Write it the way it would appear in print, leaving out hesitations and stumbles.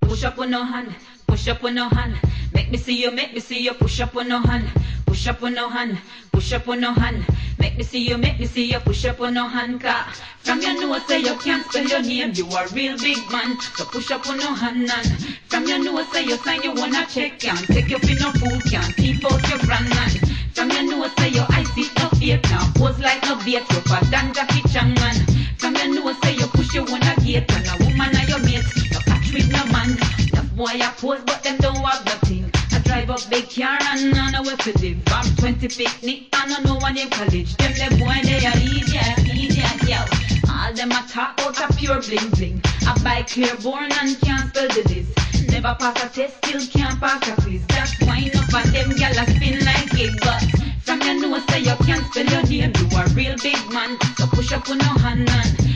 push up on no hand, push up on no hand. Make me see you, push up on no hand, push up on no hand, push up on no hand. Make me see you, push up on no hand. Car from your nose say you can't spell your name, you a real big man. So push up on no hand. From your nose say you sign you wanna check, can't take you for no food, can't keep out your grand man. From your nose say your eyes see no fear, now pose like no bait, rougher than Jackie Chan man. From your nose say you push you wanna gate, and a woman and your mate, you catch with no man. The boy a pose but them don't have nothing. I drive up big car and I know where to live. I'm 20 picnic and I know one in college. Them the boy they are idiot, yo. All them a talk out a pure bling bling. I buy Clearborn and can't spell the this. Never pass a test, still can't pass a quiz. That's why enough of them gyal a spin like it. But from your nose say you can't spell your name, you a real big man. So push up on no hand.